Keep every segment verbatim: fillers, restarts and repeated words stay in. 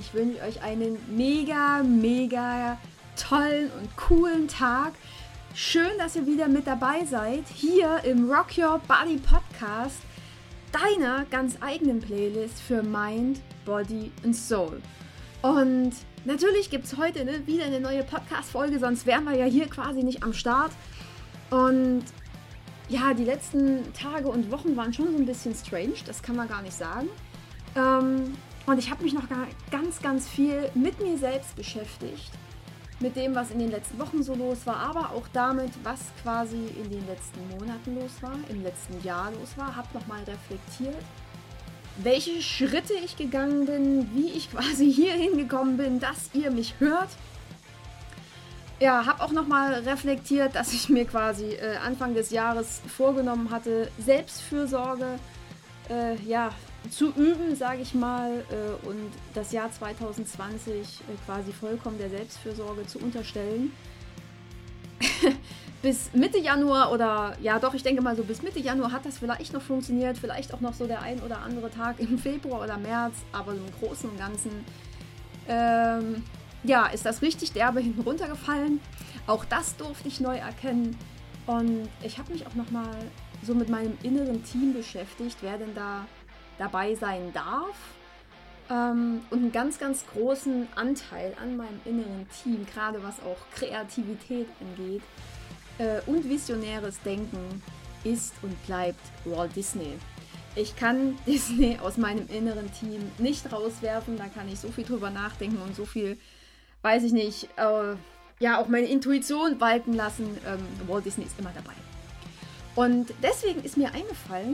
ich wünsche euch einen mega, mega tollen und coolen Tag. Schön, dass ihr wieder mit dabei seid, hier im Rock Your Body Podcast, deiner ganz eigenen Playlist für Mind, Body and Soul. Und natürlich gibt es heute ne, wieder eine neue Podcast-Folge, sonst wären wir ja hier quasi nicht am Start. Und ja, die letzten Tage und Wochen waren schon so ein bisschen strange, das kann man gar nicht sagen. Ähm, und ich habe mich noch gar, ganz, ganz viel mit mir selbst beschäftigt, mit dem, was in den letzten Wochen so los war, aber auch damit, was quasi in den letzten Monaten los war, im letzten Jahr los war. Habe nochmal reflektiert, welche Schritte ich gegangen bin, wie ich quasi hier hingekommen bin, dass ihr mich hört. Ja, habe auch nochmal reflektiert, dass ich mir quasi äh, Anfang des Jahres vorgenommen hatte, Selbstfürsorge äh, ja, zu üben, sage ich mal, äh, und das Jahr zwanzig zwanzig äh, quasi vollkommen der Selbstfürsorge zu unterstellen. Bis Mitte Januar oder, ja doch, ich denke mal so bis Mitte Januar hat das vielleicht noch funktioniert, vielleicht auch noch so der ein oder andere Tag im Februar oder März, aber im Großen und Ganzen ähm, ja, ist das richtig derbe hinten runtergefallen. Auch das durfte ich neu erkennen. Und ich habe mich auch nochmal so mit meinem inneren Team beschäftigt, wer denn da dabei sein darf. Ähm, und einen ganz, ganz großen Anteil an meinem inneren Team, gerade was auch Kreativität angeht äh, und visionäres Denken, ist und bleibt Walt Disney. Ich kann Disney aus meinem inneren Team nicht rauswerfen, da kann ich so viel drüber nachdenken und so viel, weiß ich nicht, äh, ja, auch meine Intuition walten lassen. Ähm, Walt Disney ist immer dabei. Und deswegen ist mir eingefallen,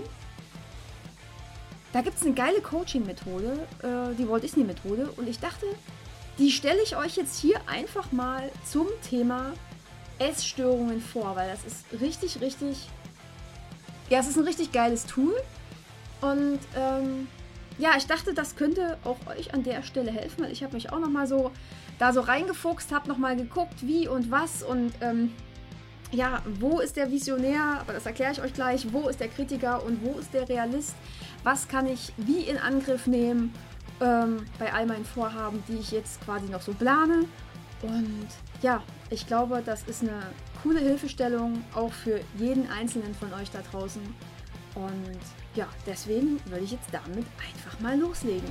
da gibt es eine geile Coaching-Methode, äh, die Walt Disney-Methode, und ich dachte, die stelle ich euch jetzt hier einfach mal zum Thema Essstörungen vor, weil das ist richtig, richtig, ja, es ist ein richtig geiles Tool. Und ähm, ja, ich dachte, das könnte auch euch an der Stelle helfen, weil ich habe mich auch nochmal so da so reingefuchst, habe nochmal geguckt, wie und was und ähm, ja, wo ist der Visionär, aber das erkläre ich euch gleich, wo ist der Kritiker und wo ist der Realist, was kann ich wie in Angriff nehmen ähm, bei all meinen Vorhaben, die ich jetzt quasi noch so plane. Und ja, ich glaube, das ist eine coole Hilfestellung auch für jeden Einzelnen von euch da draußen. Und ja, deswegen würde ich jetzt damit einfach mal loslegen.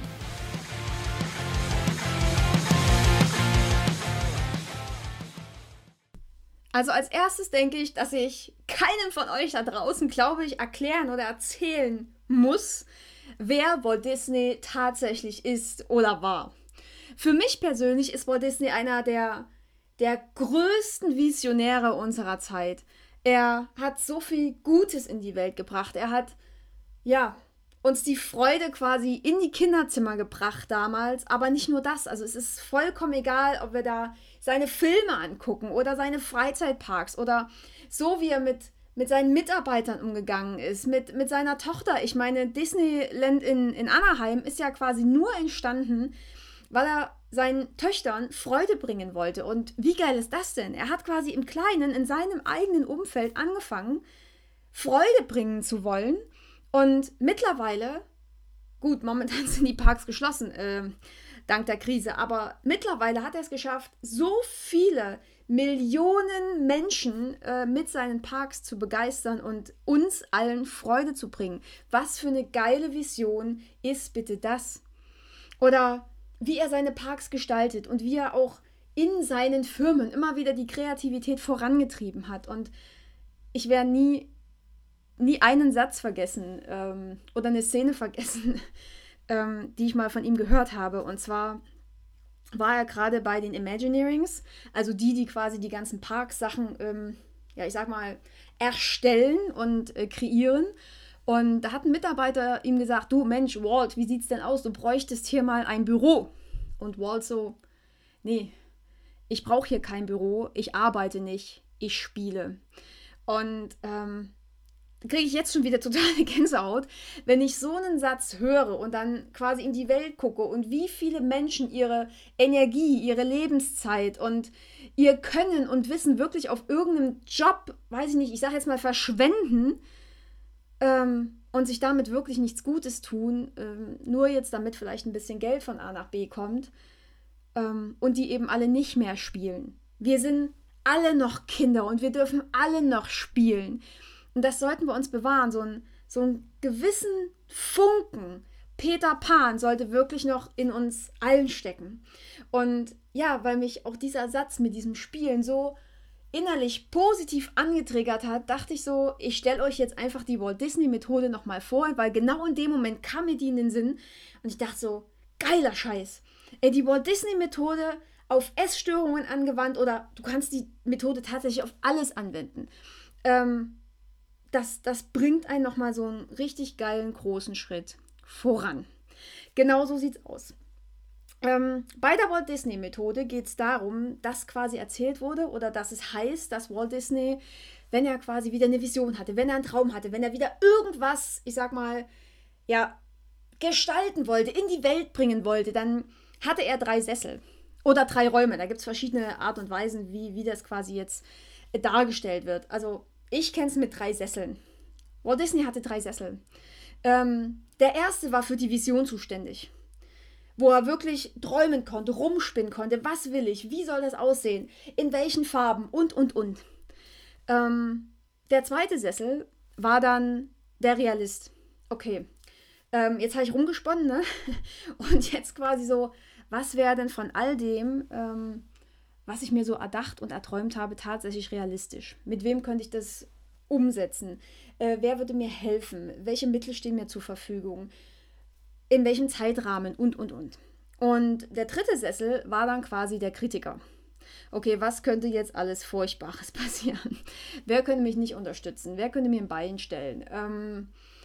Also als erstes denke ich, dass ich keinem von euch da draußen, glaube ich, erklären oder erzählen muss, wer Walt Disney tatsächlich ist oder war. Für mich persönlich ist Walt Disney einer der, der größten Visionäre unserer Zeit. Er hat so viel Gutes in die Welt gebracht. Er hat, ja, uns die Freude quasi in die Kinderzimmer gebracht damals, aber nicht nur das. Also es ist vollkommen egal, ob wir da seine Filme angucken oder seine Freizeitparks oder so, wie er mit, mit seinen Mitarbeitern umgegangen ist, mit, mit seiner Tochter. Ich meine, Disneyland in, in Anaheim ist ja quasi nur entstanden, weil er seinen Töchtern Freude bringen wollte. Und wie geil ist das denn? Er hat quasi im Kleinen, in seinem eigenen Umfeld angefangen, Freude bringen zu wollen. Und mittlerweile, gut, momentan sind die Parks geschlossen, äh, dank der Krise, aber mittlerweile hat er es geschafft, so viele Millionen Menschen äh, mit seinen Parks zu begeistern und uns allen Freude zu bringen. Was für eine geile Vision ist bitte das? Oder wie er seine Parks gestaltet und wie er auch in seinen Firmen immer wieder die Kreativität vorangetrieben hat. Und ich werde nie nie einen Satz vergessen ähm, oder eine Szene vergessen, ähm, die ich mal von ihm gehört habe. Und zwar war er gerade bei den Imagineerings, also die, die quasi die ganzen Parksachen, ähm, ja, ich sag mal, erstellen und äh, kreieren. Und da hat ein Mitarbeiter ihm gesagt, du Mensch, Walt, wie sieht's denn aus? Du bräuchtest hier mal ein Büro. Und Walt so, nee, ich brauche hier kein Büro, ich arbeite nicht, ich spiele. Und ähm, kriege ich jetzt schon wieder totale Gänsehaut, wenn ich so einen Satz höre und dann quasi in die Welt gucke und wie viele Menschen ihre Energie, ihre Lebenszeit und ihr Können und Wissen wirklich auf irgendeinem Job, weiß ich nicht, ich sage jetzt mal verschwenden, ähm, und sich damit wirklich nichts Gutes tun, ähm, nur jetzt damit vielleicht ein bisschen Geld von A nach B kommt, ähm, und die eben alle nicht mehr spielen. Wir sind alle noch Kinder und wir dürfen alle noch spielen. Und das sollten wir uns bewahren. So, ein, so einen gewissen Funken Peter Pan sollte wirklich noch in uns allen stecken. Und ja, weil mich auch dieser Satz mit diesem Spielen so innerlich positiv angetriggert hat, dachte ich so, ich stelle euch jetzt einfach die Walt Disney Methode nochmal vor, weil genau in dem Moment kam mir die in den Sinn und ich dachte so, geiler Scheiß. Ey, die Walt Disney Methode auf Essstörungen angewandt oder du kannst die Methode tatsächlich auf alles anwenden. Ähm, das, das bringt einen nochmal so einen richtig geilen, großen Schritt voran. Genau so sieht's aus. Ähm, bei der Walt Disney Methode geht es darum, dass quasi erzählt wurde oder dass es heißt, dass Walt Disney, wenn er quasi wieder eine Vision hatte, wenn er einen Traum hatte, wenn er wieder irgendwas, ich sag mal, ja, gestalten wollte, in die Welt bringen wollte, dann hatte er drei Sessel oder drei Räume. Da gibt es verschiedene Art und Weisen, wie, wie das quasi jetzt dargestellt wird. Also ich kenne es mit drei Sesseln. Walt Disney hatte drei Sessel. Ähm, der erste war für die Vision zuständig, wo er wirklich träumen konnte, rumspinnen konnte, was will ich, wie soll das aussehen, in welchen Farben und, und, und. Ähm, der zweite Sessel war dann der Realist. Okay, ähm, jetzt habe ich rumgesponnen, ne? Und jetzt quasi so, was wäre denn von all dem, ähm, was ich mir so erdacht und erträumt habe, tatsächlich realistisch? Mit wem könnte ich das umsetzen? Äh, wer würde mir helfen? Welche Mittel stehen mir zur Verfügung? In welchem Zeitrahmen? Und, und, und. Und der dritte Sessel war dann quasi der Kritiker. Okay, was könnte jetzt alles Furchtbares passieren? Wer könnte mich nicht unterstützen? Wer könnte mir ein Bein stellen? Ähm,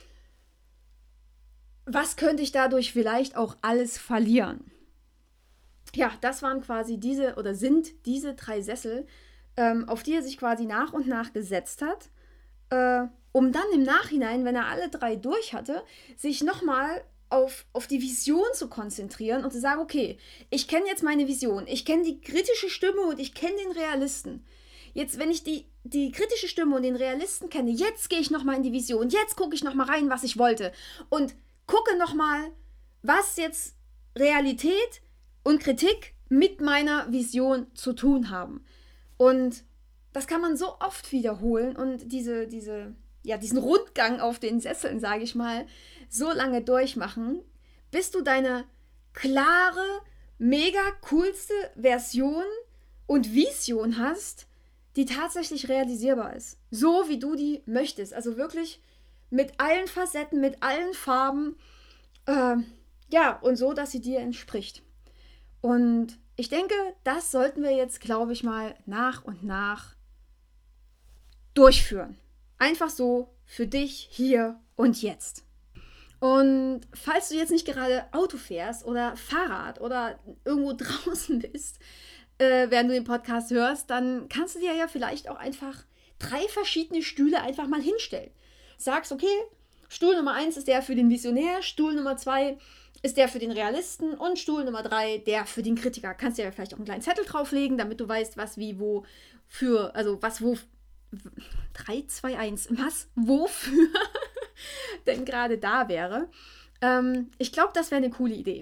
was könnte ich dadurch vielleicht auch alles verlieren? Ja, das waren quasi diese oder sind diese drei Sessel, ähm, auf die er sich quasi nach und nach gesetzt hat, äh, um dann im Nachhinein, wenn er alle drei durch hatte, sich nochmal auf, auf die Vision zu konzentrieren und zu sagen, okay, ich kenne jetzt meine Vision, ich kenne die kritische Stimme und ich kenne den Realisten. Jetzt, wenn ich die, die kritische Stimme und den Realisten kenne, jetzt gehe ich nochmal in die Vision, jetzt gucke ich nochmal rein, was ich wollte und gucke nochmal, was jetzt Realität und Kritik mit meiner Vision zu tun haben. Und das kann man so oft wiederholen und diese, diese, ja, diesen Rundgang auf den Sesseln, sage ich mal, so lange durchmachen, bis du deine klare, mega coolste Version und Vision hast, die tatsächlich realisierbar ist. So wie du die möchtest. Also wirklich mit allen Facetten, mit allen Farben. Äh, ja, und so, dass sie dir entspricht. Und ich denke, das sollten wir jetzt, glaube ich mal, nach und nach durchführen. Einfach so für dich hier und jetzt. Und falls du jetzt nicht gerade Auto fährst oder Fahrrad oder irgendwo draußen bist, äh, während du den Podcast hörst, dann kannst du dir ja vielleicht auch einfach drei verschiedene Stühle einfach mal hinstellen. Sagst, okay, Stuhl Nummer eins ist der für den Visionär, Stuhl Nummer zwei ist der für den Realisten und Stuhl Nummer drei der für den Kritiker. Kannst du ja vielleicht auch einen kleinen Zettel drauflegen, damit du weißt, was, wie, wo für, also was, wo, drei, zwei, eins, was, wofür denn gerade da wäre. Ähm, ich glaube, das wäre eine coole Idee.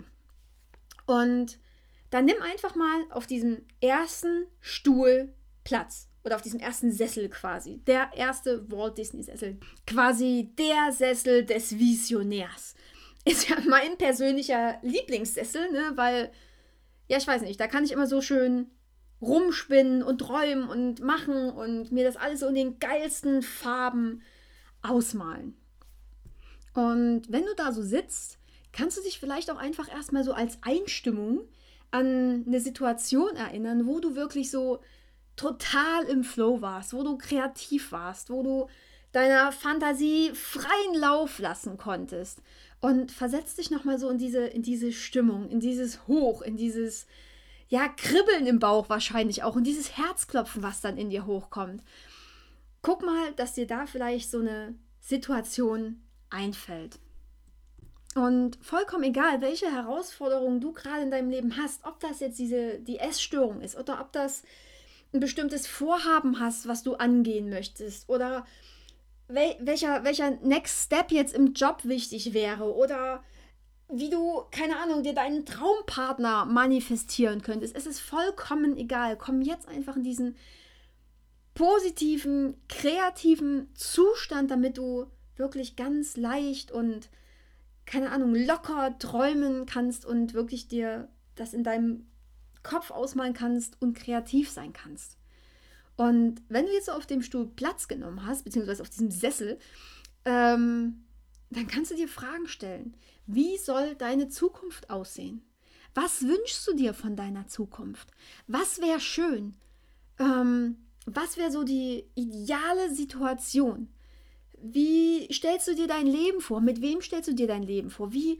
Und dann nimm einfach mal auf diesem ersten Stuhl Platz. Oder auf diesem ersten Sessel quasi. Der erste Walt Disney Sessel. Quasi der Sessel des Visionärs. Ist ja mein persönlicher Lieblingssessel, ne? Weil, ja, ich weiß nicht, da kann ich immer so schön rumspinnen und träumen und machen und mir das alles so in den geilsten Farben ausmalen. Und wenn du da so sitzt, kannst du dich vielleicht auch einfach erstmal so als Einstimmung an eine Situation erinnern, wo du wirklich so total im Flow warst, wo du kreativ warst, wo du deiner Fantasie freien Lauf lassen konntest. Und versetz dich nochmal so in diese, in diese Stimmung, in dieses Hoch, in dieses, ja, Kribbeln im Bauch wahrscheinlich auch, in dieses Herzklopfen, was dann in dir hochkommt. Guck mal, dass dir da vielleicht so eine Situation einfällt. Und vollkommen egal, welche Herausforderungen du gerade in deinem Leben hast, ob das jetzt diese, die Essstörung ist oder ob das ein bestimmtes Vorhaben hast, was du angehen möchtest oder wel- welcher, welcher Next Step jetzt im Job wichtig wäre oder wie du, keine Ahnung, dir deinen Traumpartner manifestieren könntest. Es ist vollkommen egal. Komm jetzt einfach in diesen positiven, kreativen Zustand, damit du wirklich ganz leicht und, keine Ahnung, locker träumen kannst und wirklich dir das in deinem Kopf ausmalen kannst und kreativ sein kannst. Und wenn du jetzt so auf dem Stuhl Platz genommen hast, beziehungsweise auf diesem Sessel, ähm, dann kannst du dir Fragen stellen. Wie soll deine Zukunft aussehen? Was wünschst du dir von deiner Zukunft? Was wäre schön? Ähm, was wäre so die ideale Situation? Wie stellst du dir dein Leben vor? Mit wem stellst du dir dein Leben vor? Wie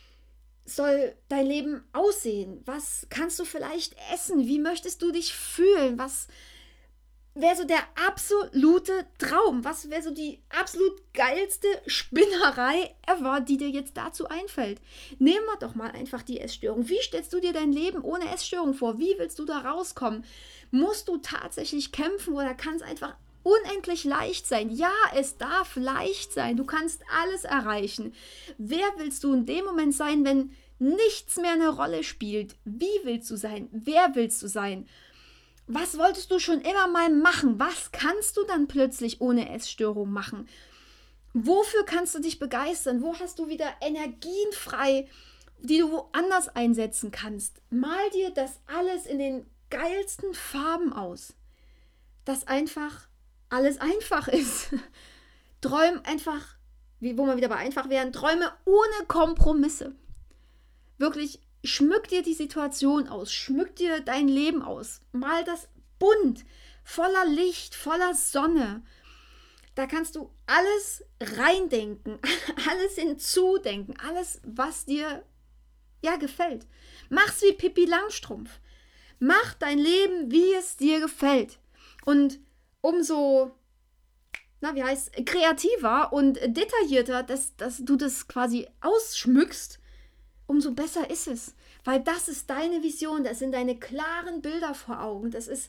soll dein Leben aussehen? Was kannst du vielleicht essen? Wie möchtest du dich fühlen? Was wäre so der absolute Traum? Was wäre so die absolut geilste Spinnerei ever, die dir jetzt dazu einfällt? Nehmen wir doch mal einfach die Essstörung. Wie stellst du dir dein Leben ohne Essstörung vor? Wie willst du da rauskommen? Musst du tatsächlich kämpfen oder kann es einfach unendlich leicht sein? Ja, es darf leicht sein. Du kannst alles erreichen. Wer willst du in dem Moment sein, wenn nichts mehr eine Rolle spielt? Wie willst du sein? Wer willst du sein? Was wolltest du schon immer mal machen? Was kannst du dann plötzlich ohne Essstörung machen? Wofür kannst du dich begeistern? Wo hast du wieder Energien frei, die du woanders einsetzen kannst? Mal dir das alles in den geilsten Farben aus, dass einfach alles einfach ist. Träum einfach, wie, wo wir wieder bei einfach wären, träume ohne Kompromisse. Wirklich, schmück dir die Situation aus, schmück dir dein Leben aus, mal das bunt, voller Licht, voller Sonne. Da kannst du alles reindenken, alles hinzudenken, alles, was dir ja gefällt. Mach's wie Pippi Langstrumpf. Mach dein Leben, wie es dir gefällt. Und umso, na, wie heißt, kreativer und detaillierter, dass, dass du das quasi ausschmückst, umso besser ist es. Weil das ist deine Vision, das sind deine klaren Bilder vor Augen. Das ist,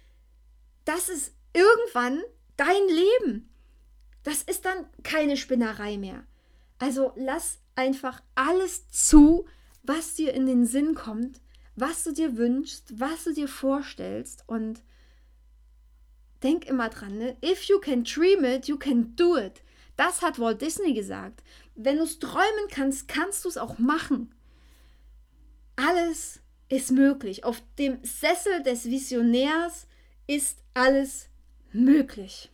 das ist irgendwann dein Leben. Das ist dann keine Spinnerei mehr. Also lass einfach alles zu, was dir in den Sinn kommt, was du dir wünschst, was du dir vorstellst und denk immer dran, ne? If you can dream it, you can do it. Das hat Walt Disney gesagt. Wenn du es träumen kannst, kannst du es auch machen. Alles ist möglich. Auf dem Sessel des Visionärs ist alles möglich.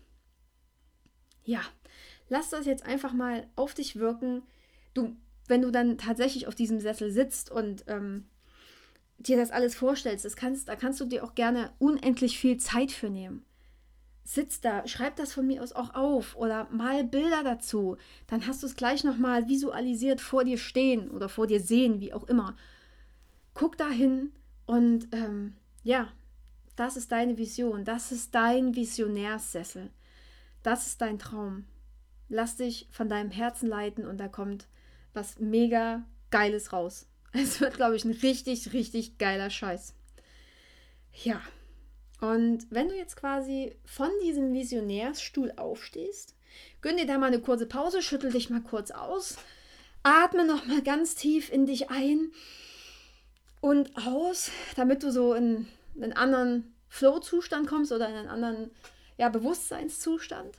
Ja, lass das jetzt einfach mal auf dich wirken. Du, wenn du dann tatsächlich auf diesem Sessel sitzt und ähm, dir das alles vorstellst, das kannst, da kannst du dir auch gerne unendlich viel Zeit für nehmen. Sitz da, schreib das von mir aus auch auf oder mal Bilder dazu. Dann hast du es gleich nochmal visualisiert vor dir stehen oder vor dir sehen, wie auch immer. Guck da hin und ähm, ja, das ist deine Vision, das ist dein Visionärssessel. Das ist dein Traum. Lass dich von deinem Herzen leiten und da kommt was mega Geiles raus. Es wird, glaube ich, ein richtig, richtig geiler Scheiß. Ja, und wenn du jetzt quasi von diesem Visionärsstuhl aufstehst, gönn dir da mal eine kurze Pause, schüttel dich mal kurz aus, atme noch mal ganz tief in dich ein und aus, damit du so in einen anderen Flow-Zustand kommst oder in einen anderen ja, Bewusstseinszustand.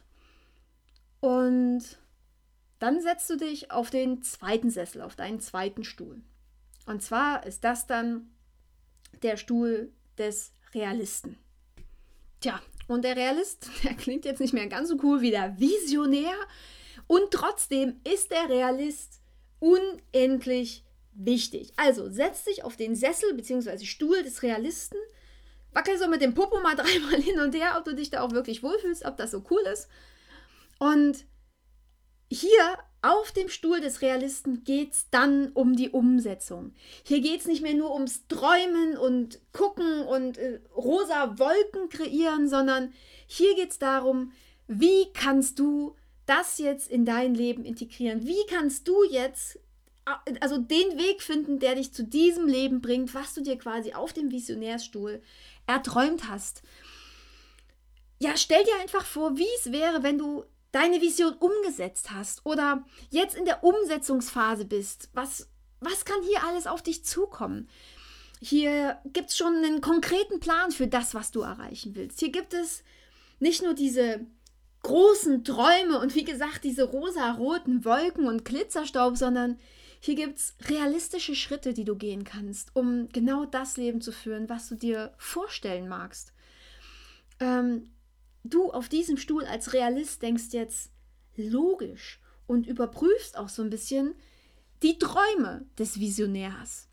Und dann setzt du dich auf den zweiten Sessel, auf deinen zweiten Stuhl. Und zwar ist das dann der Stuhl des Realisten. Tja, und der Realist, der klingt jetzt nicht mehr ganz so cool wie der Visionär. Und trotzdem ist der Realist unendlich wichtig. Also setz dich auf den Sessel bzw. Stuhl des Realisten, wackel so mit dem Popo mal dreimal hin und her, ob du dich da auch wirklich wohlfühlst, ob das so cool ist. Und hier auf dem Stuhl des Realisten geht es dann um die Umsetzung. Hier geht es nicht mehr nur ums Träumen und Gucken und äh, rosa Wolken kreieren, sondern hier geht es darum, wie kannst du das jetzt in dein Leben integrieren? Wie kannst du jetzt also den Weg finden, der dich zu diesem Leben bringt, was du dir quasi auf dem Visionärsstuhl erträumt hast? Ja, stell dir einfach vor, wie es wäre, wenn du deine Vision umgesetzt hast oder jetzt in der Umsetzungsphase bist, was, was kann hier alles auf dich zukommen? Hier gibt es schon einen konkreten Plan für das, was du erreichen willst. Hier gibt es nicht nur diese großen Träume und wie gesagt diese rosa-roten Wolken und Glitzerstaub, sondern hier gibt es realistische Schritte, die du gehen kannst, um genau das Leben zu führen, was du dir vorstellen magst. Ähm, du auf diesem Stuhl als Realist denkst jetzt logisch und überprüfst auch so ein bisschen die Träume des Visionärs.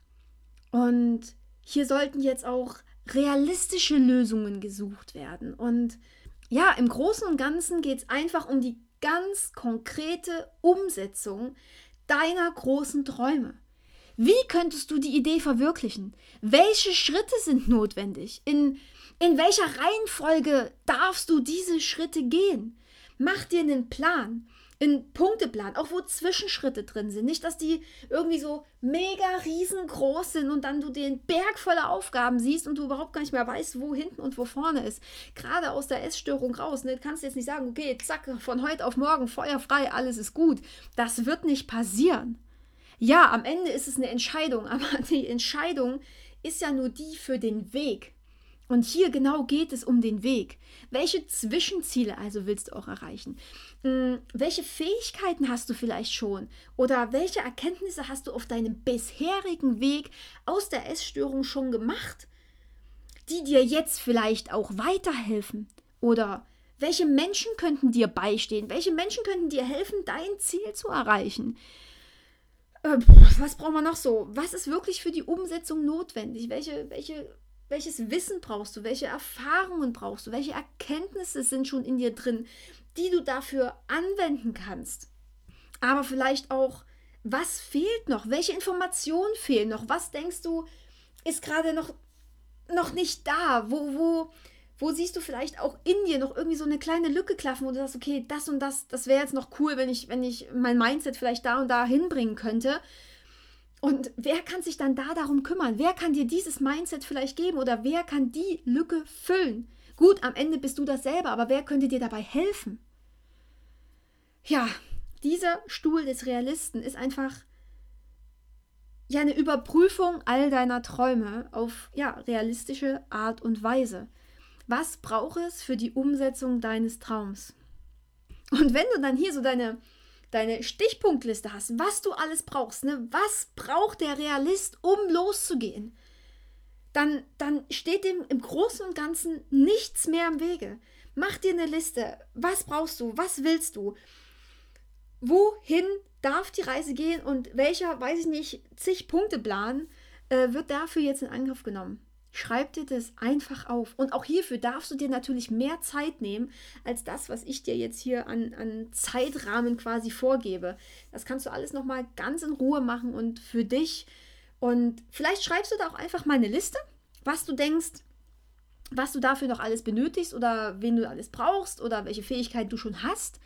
Und hier sollten jetzt auch realistische Lösungen gesucht werden. Und ja, im Großen und Ganzen geht es einfach um die ganz konkrete Umsetzung deiner großen Träume. Wie könntest du die Idee verwirklichen? Welche Schritte sind notwendig? In, in welcher Reihenfolge darfst du diese Schritte gehen? Mach dir einen Plan, einen Punkteplan, auch wo Zwischenschritte drin sind. Nicht, dass die irgendwie so mega riesengroß sind und dann du den Berg voller Aufgaben siehst und du überhaupt gar nicht mehr weißt, wo hinten und wo vorne ist. Gerade aus der Essstörung raus. Ne? Du kannst jetzt nicht sagen, okay, zack, von heute auf morgen feuerfrei, alles ist gut. Das wird nicht passieren. Ja, am Ende ist es eine Entscheidung, aber die Entscheidung ist ja nur die für den Weg. Und hier genau geht es um den Weg. Welche Zwischenziele also willst du auch erreichen? Hm, welche Fähigkeiten hast du vielleicht schon? Oder welche Erkenntnisse hast du auf deinem bisherigen Weg aus der Essstörung schon gemacht, die dir jetzt vielleicht auch weiterhelfen? Oder welche Menschen könnten dir beistehen? Welche Menschen könnten dir helfen, dein Ziel zu erreichen? Äh, was brauchen wir noch so? Was ist wirklich für die Umsetzung notwendig? Welche, welche Welches Wissen brauchst du? Welche Erfahrungen brauchst du? Welche Erkenntnisse sind schon in dir drin, die du dafür anwenden kannst? Aber vielleicht auch, was fehlt noch? Welche Informationen fehlen noch? Was denkst du, ist gerade noch, noch nicht da? Wo, wo, wo siehst du vielleicht auch in dir noch irgendwie so eine kleine Lücke klaffen, wo du sagst, okay, das und das, das wäre jetzt noch cool, wenn ich, wenn ich mein Mindset vielleicht da und da hinbringen könnte. Und wer kann sich dann da darum kümmern? Wer kann dir dieses Mindset vielleicht geben oder wer kann die Lücke füllen? Gut, am Ende bist du das selber, aber wer könnte dir dabei helfen? Ja, dieser Stuhl des Realisten ist einfach ja eine Überprüfung all deiner Träume auf ja, realistische Art und Weise. Was braucht es für die Umsetzung deines Traums? Und wenn du dann hier so deine deine Stichpunktliste hast, was du alles brauchst, ne? Was braucht der Realist, um loszugehen, dann, dann steht dem im Großen und Ganzen nichts mehr im Wege. Mach dir eine Liste, was brauchst du, was willst du, wohin darf die Reise gehen und welcher, weiß ich nicht, zig Punkte Plan äh, wird dafür jetzt in Angriff genommen. Schreib dir das einfach auf. Und auch hierfür darfst du dir natürlich mehr Zeit nehmen, als das, was ich dir jetzt hier an, an Zeitrahmen quasi vorgebe. Das kannst du alles nochmal ganz in Ruhe machen und für dich. Und vielleicht schreibst du da auch einfach mal eine Liste, was du denkst, was du dafür noch alles benötigst oder wen du alles brauchst oder welche Fähigkeiten du schon hast.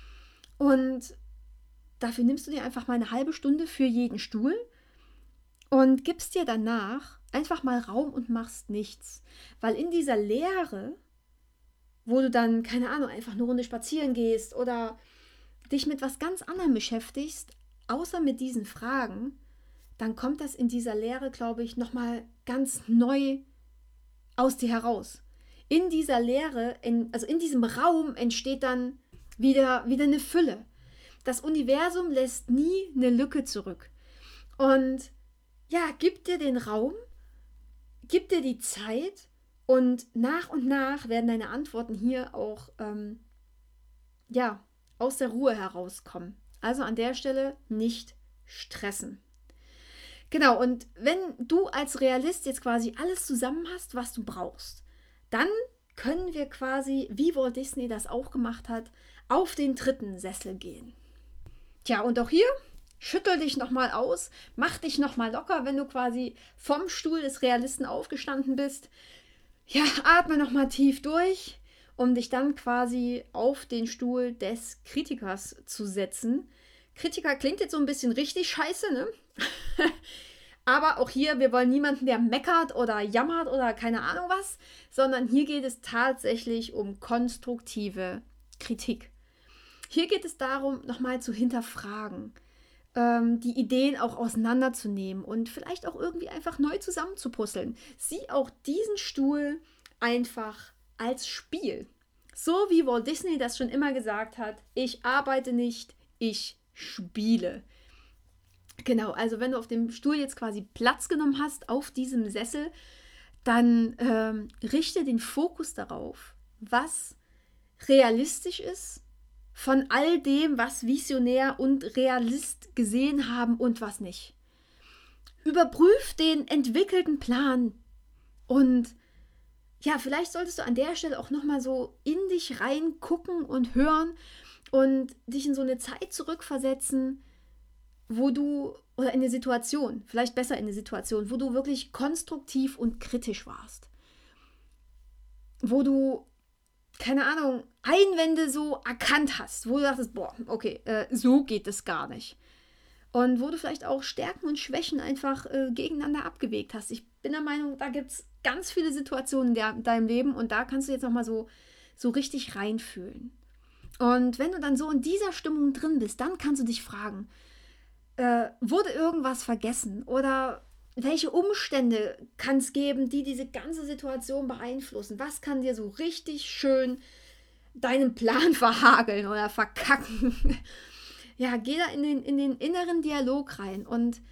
Und dafür nimmst du dir einfach mal eine halbe Stunde für jeden Stuhl und gibst dir danach einfach mal Raum und machst nichts. Weil in dieser Leere, wo du dann, keine Ahnung, einfach eine Runde spazieren gehst oder dich mit was ganz anderem beschäftigst, außer mit diesen Fragen, dann kommt das in dieser Leere, glaube ich, nochmal ganz neu aus dir heraus. In dieser Leere, in, also in diesem Raum entsteht dann wieder, wieder eine Fülle. Das Universum lässt nie eine Lücke zurück. Und ja, gib dir den Raum, gib dir die Zeit und nach und nach werden deine Antworten hier auch ähm, ja, aus der Ruhe herauskommen. Also an der Stelle nicht stressen. Genau, und wenn du als Realist jetzt quasi alles zusammen hast, was du brauchst, dann können wir quasi, wie Walt Disney das auch gemacht hat, auf den dritten Sessel gehen. Tja, und auch hier schüttel dich nochmal aus, mach dich nochmal locker, wenn du quasi vom Stuhl des Realisten aufgestanden bist. Ja, atme nochmal tief durch, um dich dann quasi auf den Stuhl des Kritikers zu setzen. Kritiker klingt jetzt so ein bisschen richtig scheiße, ne? Aber auch hier, wir wollen niemanden, der meckert oder jammert oder keine Ahnung was, sondern hier geht es tatsächlich um konstruktive Kritik. Hier geht es darum, nochmal zu hinterfragen, ähm, die Ideen auch auseinanderzunehmen und vielleicht auch irgendwie einfach neu zusammenzupuzzeln. Sieh auch diesen Stuhl einfach als Spiel. So wie Walt Disney das schon immer gesagt hat, ich arbeite nicht, ich spiele. Genau, also wenn du auf dem Stuhl jetzt quasi Platz genommen hast, auf diesem Sessel, dann ähm, richte den Fokus darauf, was realistisch ist von all dem, was Visionär und Realist gesehen haben und was nicht. Überprüf den entwickelten Plan und ja, vielleicht solltest du an der Stelle auch nochmal so in dich reingucken und hören und dich in so eine Zeit zurückversetzen, wo du, oder in eine Situation, vielleicht besser in eine Situation, wo du wirklich konstruktiv und kritisch warst. Wo du, keine Ahnung, Einwände so erkannt hast, wo du dachtest, boah, okay, äh, so geht es gar nicht. Und wo du vielleicht auch Stärken und Schwächen einfach äh, gegeneinander abgewegt hast. Ich bin der Meinung, da gibt es ganz viele Situationen in, der, in deinem Leben und da kannst du jetzt nochmal so, so richtig reinfühlen. Und wenn du dann so in dieser Stimmung drin bist, dann kannst du dich fragen, äh, wurde irgendwas vergessen? Oder welche Umstände kann es geben, die diese ganze Situation beeinflussen? Was kann dir so richtig schön deinen Plan verhageln oder verkacken? Ja, geh da in den, in den inneren Dialog rein. Und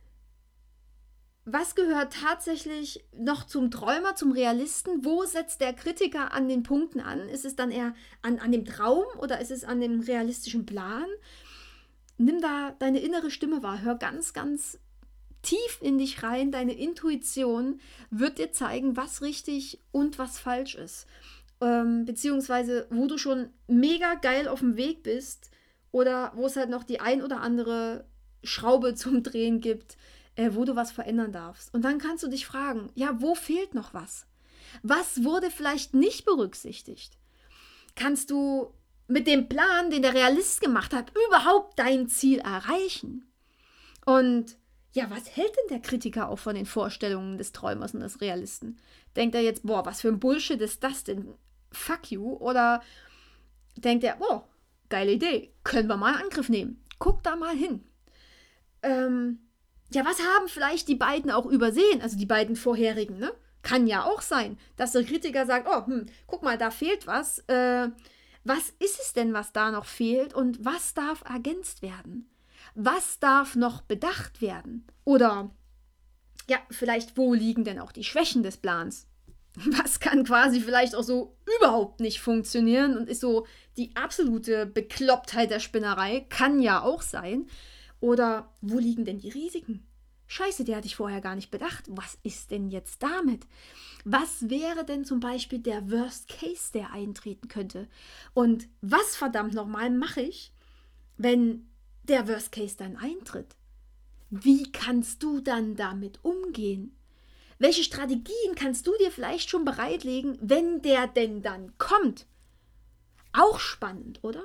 was gehört tatsächlich noch zum Träumer, zum Realisten? Wo setzt der Kritiker an den Punkten an? Ist es dann eher an, an dem Traum oder ist es an dem realistischen Plan? Nimm da deine innere Stimme wahr. Hör ganz, ganz tief in dich rein. Deine Intuition wird dir zeigen, was richtig und was falsch ist. Ähm, beziehungsweise, wo du schon mega geil auf dem Weg bist, oder wo es halt noch die ein oder andere Schraube zum Drehen gibt, äh, wo du was verändern darfst. Und dann kannst du dich fragen, ja, wo fehlt noch was? Was wurde vielleicht nicht berücksichtigt? Kannst du mit dem Plan, den der Realist gemacht hat, überhaupt dein Ziel erreichen? Und ja, was hält denn der Kritiker auch von den Vorstellungen des Träumers und des Realisten? Denkt er jetzt, boah, was für ein Bullshit ist das denn? Fuck you. Oder denkt er, boah, geile Idee, können wir mal in Angriff nehmen. Guck da mal hin. Ähm, ja, was haben vielleicht die beiden auch übersehen? Also die beiden vorherigen, ne? Kann ja auch sein, dass der Kritiker sagt, oh, hm, guck mal, da fehlt was. Äh, was ist es denn, was da noch fehlt und was darf ergänzt werden? Was darf noch bedacht werden? Oder, ja, vielleicht, wo liegen denn auch die Schwächen des Plans? Was kann quasi vielleicht auch so überhaupt nicht funktionieren und ist so die absolute Beklopptheit der Spinnerei? Kann ja auch sein. Oder wo liegen denn die Risiken? Scheiße, der hatte ich vorher gar nicht bedacht. Was ist denn jetzt damit? Was wäre denn zum Beispiel der Worst Case, der eintreten könnte? Und was verdammt nochmal mache ich, wenn der Worst Case dann eintritt? Wie kannst du dann damit umgehen? Welche Strategien kannst du dir vielleicht schon bereitlegen, wenn der denn dann kommt? Auch spannend, oder?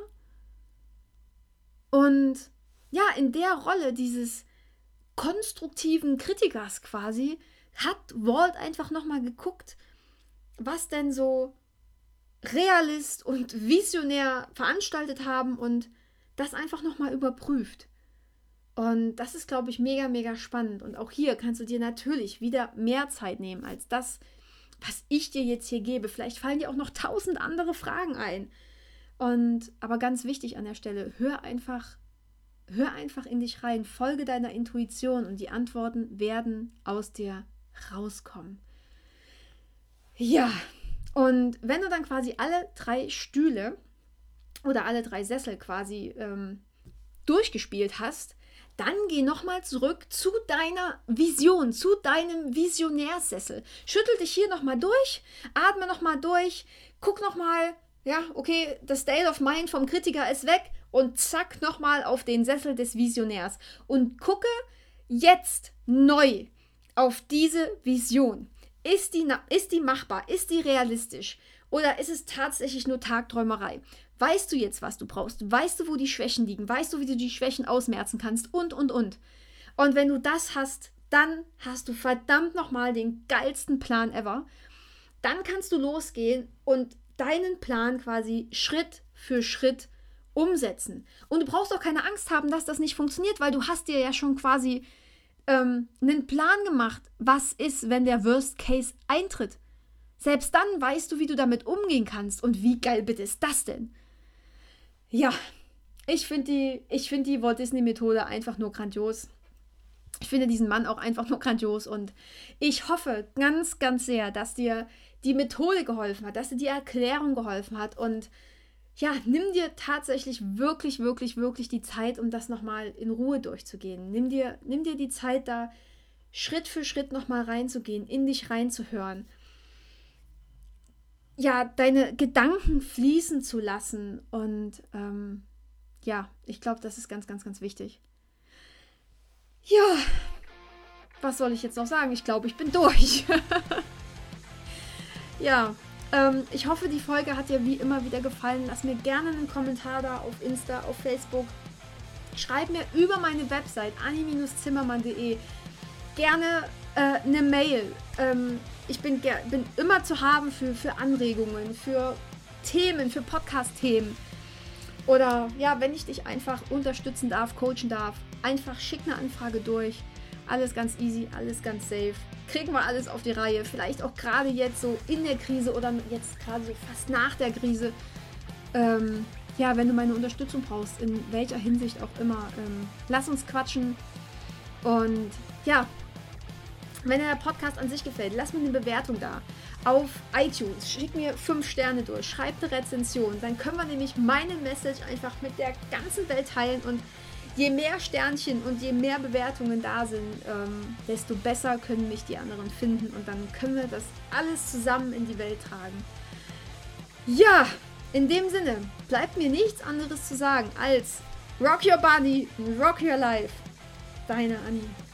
Und ja, in der Rolle dieses konstruktiven Kritikers quasi hat Walt einfach nochmal geguckt, was denn so Realist und Visionär veranstaltet haben und das einfach nochmal überprüft. Und das ist, glaube ich, mega, mega spannend. Und auch hier kannst du dir natürlich wieder mehr Zeit nehmen als das, was ich dir jetzt hier gebe. Vielleicht fallen dir auch noch tausend andere Fragen ein. Und aber ganz wichtig an der Stelle, hör einfach, hör einfach in dich rein, folge deiner Intuition und die Antworten werden aus dir rauskommen. Ja, und wenn du dann quasi alle drei Stühle oder alle drei Sessel quasi ähm, durchgespielt hast, dann geh nochmal zurück zu deiner Vision, zu deinem Visionärsessel. Schüttel dich hier nochmal durch, atme nochmal durch, guck nochmal, ja, okay, das State of Mind vom Kritiker ist weg und zack, nochmal auf den Sessel des Visionärs und gucke jetzt neu auf diese Vision. Ist die, ist die machbar? Ist die realistisch? Oder ist es tatsächlich nur Tagträumerei? Weißt du jetzt, was du brauchst? Weißt du, wo die Schwächen liegen? Weißt du, wie du die Schwächen ausmerzen kannst? Und, und, und. Und wenn du das hast, dann hast du verdammt nochmal den geilsten Plan ever. Dann kannst du losgehen und deinen Plan quasi Schritt für Schritt umsetzen. Und du brauchst auch keine Angst haben, dass das nicht funktioniert, weil du hast dir ja schon quasi ähm, einen Plan gemacht, was ist, wenn der Worst Case eintritt. Selbst dann weißt du, wie du damit umgehen kannst. Und wie geil bitte ist das denn? Ja, ich finde die, ich find die Walt Disney Methode einfach nur grandios. Ich finde diesen Mann auch einfach nur grandios. Und ich hoffe ganz, ganz sehr, dass dir die Methode geholfen hat, dass dir die Erklärung geholfen hat. Und ja, nimm dir tatsächlich wirklich, wirklich, wirklich die Zeit, um das nochmal in Ruhe durchzugehen. Nimm dir, nimm dir die Zeit, da Schritt für Schritt nochmal reinzugehen, in dich reinzuhören. Ja, deine Gedanken fließen zu lassen. Und ähm, ja, ich glaube, das ist ganz, ganz, ganz wichtig. Ja, was soll ich jetzt noch sagen? Ich glaube, ich bin durch. Ja, ähm, ich hoffe, die Folge hat dir wie immer wieder gefallen. Lass mir gerne einen Kommentar da auf Insta, auf Facebook. Schreib mir über meine Website anni Bindestrich zimmermann punkt de gerne äh, eine Mail. Ähm, ich bin, bin immer zu haben für, für Anregungen, für Themen, für Podcast-Themen. Oder ja, wenn ich dich einfach unterstützen darf, coachen darf, einfach schick eine Anfrage durch. Alles ganz easy, alles ganz safe. Kriegen wir alles auf die Reihe. Vielleicht auch gerade jetzt so in der Krise oder jetzt gerade so fast nach der Krise. Ähm, ja, wenn du meine Unterstützung brauchst, in welcher Hinsicht auch immer, ähm, lass uns quatschen. Und ja, wenn dir der Podcast an sich gefällt, lass mir eine Bewertung da. Auf iTunes, schick mir fünf Sterne durch, schreib eine Rezension. Dann können wir nämlich meine Message einfach mit der ganzen Welt teilen. Und je mehr Sternchen und je mehr Bewertungen da sind, ähm, desto besser können mich die anderen finden. Und dann können wir das alles zusammen in die Welt tragen. Ja, in dem Sinne, bleibt mir nichts anderes zu sagen als Rock your body, rock your life. Deine Anni.